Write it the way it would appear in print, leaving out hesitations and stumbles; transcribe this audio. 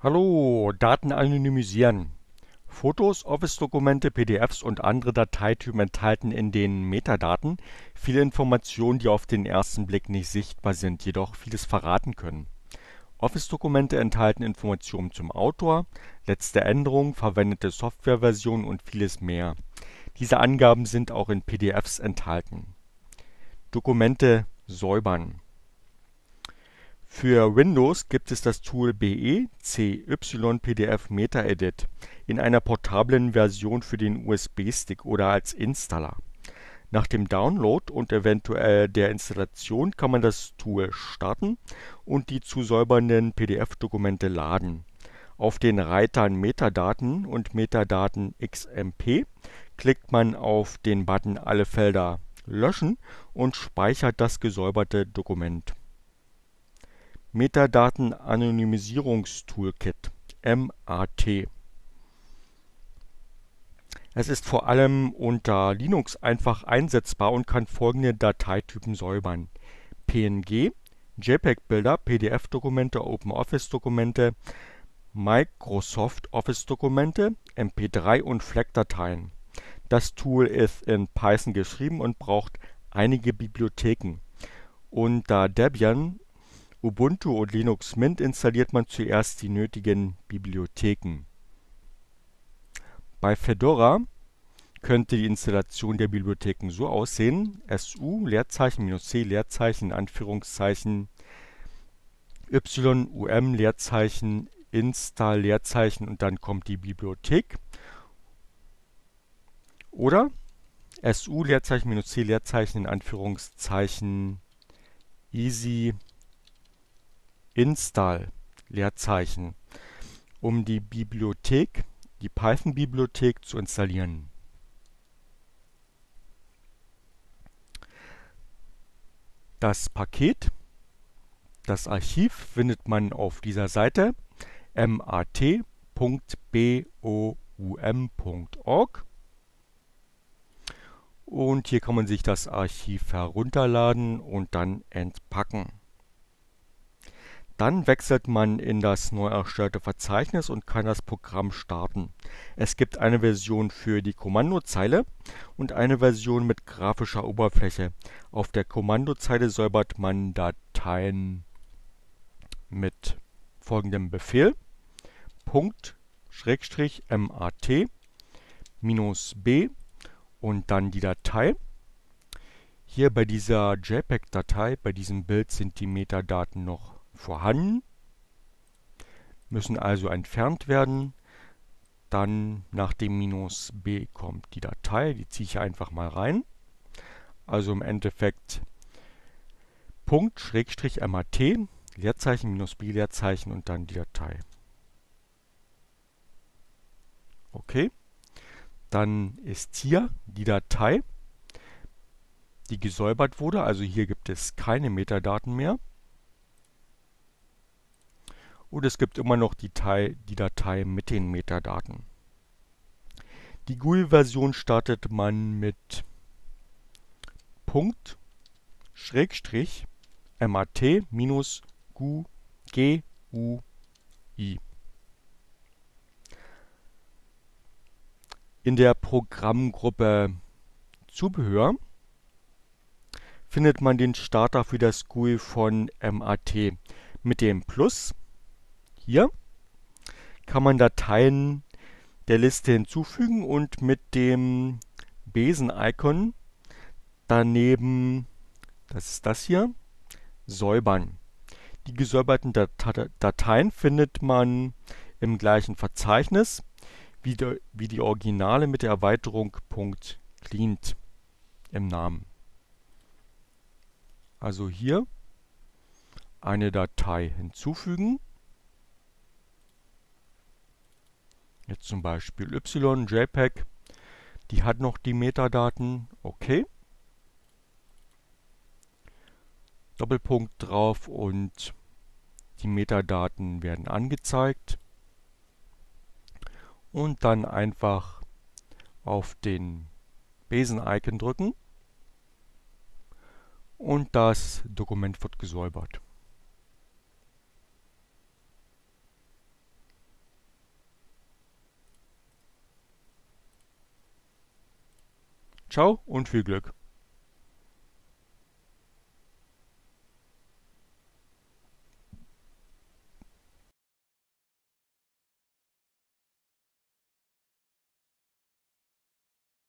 Hallo, Daten anonymisieren. Fotos, Office-Dokumente, PDFs und andere Dateitypen enthalten in den Metadaten viele Informationen, die auf den ersten Blick nicht sichtbar sind, jedoch vieles verraten können. Office-Dokumente enthalten Informationen zum Autor, letzte Änderungen, verwendete Softwareversion und vieles mehr. Diese Angaben sind auch in PDFs enthalten. Dokumente säubern. Für Windows gibt es das Tool BE-CY-PDF MetaEdit in einer portablen Version für den USB-Stick oder als Installer. Nach dem Download und eventuell der Installation kann man das Tool starten und die zu säubernden PDF-Dokumente laden. Auf den Reitern Metadaten und Metadaten XMP klickt man auf den Button Alle Felder löschen und speichert das gesäuberte Dokument. Metadaten-Anonymisierungs-Toolkit (MAT). Es ist vor allem unter Linux einfach einsetzbar und kann folgende Dateitypen säubern: PNG, JPEG-Bilder, PDF-Dokumente, OpenOffice-Dokumente, Microsoft Office-Dokumente, MP3 und FLAC-Dateien. Das Tool ist in Python geschrieben und braucht einige Bibliotheken. Unter Debian, Ubuntu und Linux Mint installiert man zuerst die nötigen Bibliotheken. Bei Fedora könnte die Installation der Bibliotheken so aussehen: su -c yum install und dann kommt die Bibliothek. Oder su -c easy install um die Bibliothek, die Python-Bibliothek zu installieren. Das Paket, das Archiv findet man auf dieser Seite mat.boum.org und hier kann man sich das Archiv herunterladen und dann entpacken. Dann wechselt man in das neu erstellte Verzeichnis und kann das Programm starten. Es gibt eine Version für die Kommandozeile und eine Version mit grafischer Oberfläche. Auf der Kommandozeile säubert man Dateien mit folgendem Befehl: /mat-b und dann die Datei. Hier bei dieser JPEG-Datei, bei diesem Bild sind die Metadaten noch vorhanden, müssen also entfernt werden. Dann nach dem -b kommt die Datei, die ziehe ich einfach mal rein. Also im Endeffekt /mat, Leerzeichen, -b, Leerzeichen und dann die Datei. Okay, dann ist hier die Datei, die gesäubert wurde. Also hier gibt es keine Metadaten mehr. Und es gibt immer noch die Datei mit den Metadaten. Die GUI-Version startet man mit /mat-GUI. In der Programmgruppe Zubehör findet man den Starter für das GUI von MAT. Mit dem Plus hier kann man Dateien der Liste hinzufügen und mit dem Besen-Icon daneben, das ist das hier, säubern. Die gesäuberten Dateien findet man im gleichen Verzeichnis wie die Originale mit der Erweiterung .cleaned im Namen. Also hier eine Datei hinzufügen. Jetzt zum Beispiel JPEG, die hat noch die Metadaten, okay. Doppelpunkt drauf und die Metadaten werden angezeigt. Und dann einfach auf den Besen-Icon drücken und das Dokument wird gesäubert. Ciao und viel Glück!